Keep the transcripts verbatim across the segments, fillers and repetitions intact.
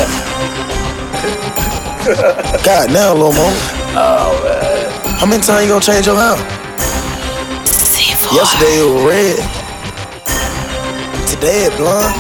God now, little mo. Oh, man. How many times you gonna change your hair? Yesterday it was red. Today it blonde.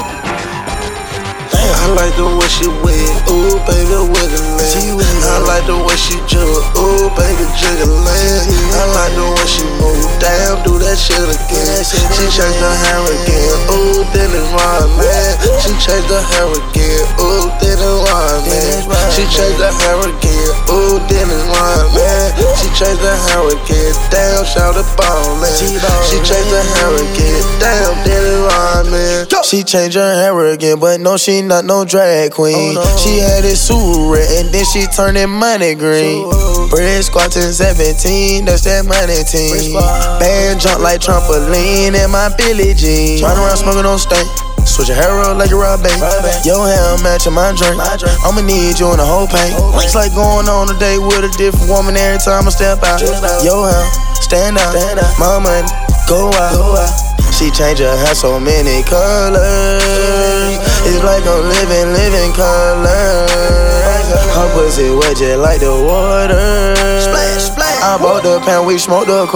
I like the way she wet, ooh baby wiggling. I like the way she jug, ooh baby jiggling. I like the way she move, damn, do that shit again. She changed her hair again, ooh then it's rhyming. She changed her hair again, ooh then it's rhyming. She changed her hair again, ooh then it's rhyming. She changed her hair again, damn, shout it ballin'. She changed her hair again, damn, then it's rhyming. She changed her hair again, but no, she not no drag queen. Oh, no. She had it suit red and then she turned it money green. Bread squatting seventeen, that's that money team. Band jump like trampoline in my Billie Jean. Run around smoking on stank. Switch your hair up like a rub bank. Your hair matching my drink. I'ma need you in the whole paint. It's like going on a date with a different woman every time I step out. Your hair, stand out. My money, go out. She changed her hair so many colors. It's like I'm living, living color. Her pussy wet just like the water. I bought the pound, we smoked the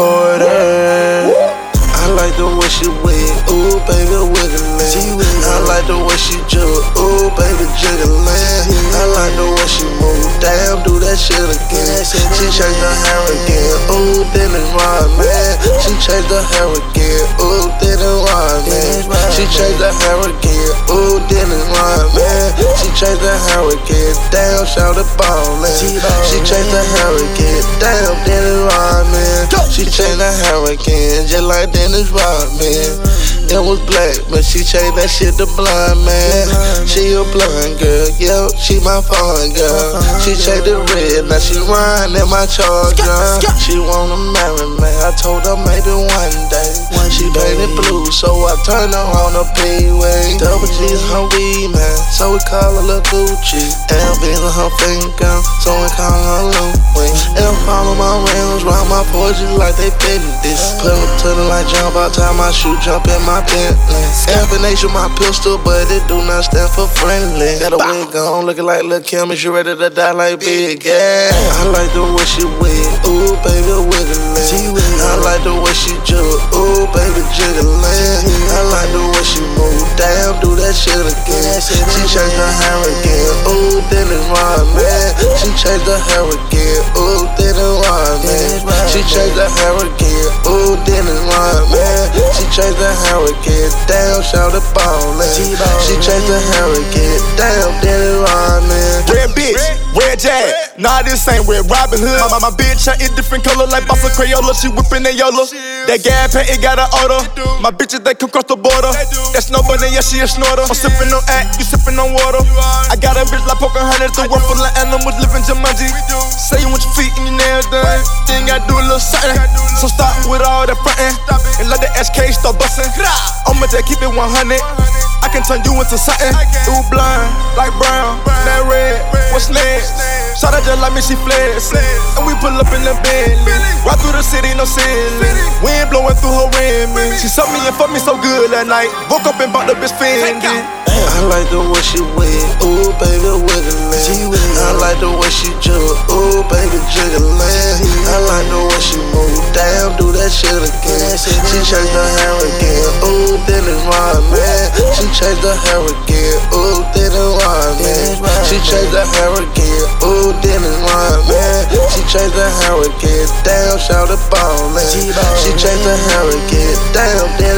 quarter. I like the way she wet, ooh baby wiggling. I like the way she jug, ooh baby jiggling. I like the way she move, damn, do that shit again. She changed her hair again, ooh then it's rhyming. She changed her hair again, ooh then it's rhyming. She changed her hair again, ooh then it's rhyming. She changed her hair again, damn, shout it ballin'. She changed her hair again, damn, then it's rhyming. She changed her hair again, just like then it's rhyming. It was black, but she changed that shit to blonde, man. She a blonde girl, yo, she my fun girl. She changed it red, now she riding in my charger. She wanna marry me, I told her maybe one day. She painted blue, so I turned her on the P-way. Double G's her weed, man, so we call her Lil Gucci. L B's on her finger, so we call her Louis. L follow my rims, round my porch like they fitting this. Put them to the light, jump out, time my shoe, jump in my Bentley. Combination my pistol, but it do not stand for friendly. Got a wig on, looking like Lil' Kim, is you ready to die like Big Gas? I like the way she wet, ooh baby wiggling. I like the way she jug, ooh baby jiggling. I like the way she move, damn, do that shit again. She changed her hair again, ooh then it's rhyming. She changed her hair again, ooh then it's rhyming. She changed her hair again, ooh then it's rhyming. She changed her hair again, damn, shout it ballin'. She changed her hair again, damn, then it rhyming. Red bitch, red jag, nah this ain't Red Robin Hood. My, my, my bitch, I in different color like Bossa Crayola. She whippin' that YOLO, that gas paint, it got an odor. My bitches, they come cross the border. That's no money, yeah, she a snorter. I'm sippin' on act, you sippin' on water. I got a bitch like Pocahontas, the world full of animals living Jumanji. Say you want your feet and your nails done, then gotta do a little something. So stop with all that frontin', and let the S K start bustin'. I'ma just keep it one hundred. I can turn you into something. You blind, like brown, that red, what's next? Shot her just like me, she flex. And we pull up in the Bentley. Ride through the city, no ceiling. Wind blowing through her rim. She sucked me and fucked me so good that night. Woke up and bought the bitch Fendi. I like the way she wet, ooh baby wiggling. I like the way she jug, ooh baby jiggling. I like the way she move, damn, do that shit again. She changed her hair again, ooh then it's rhyming. She changed her hair again, ooh then it's rhyming. She changed her hair again, ooh then it's rhyming. She changed her hair again, damn, shout it ballin'. She changed her hair again, damn, then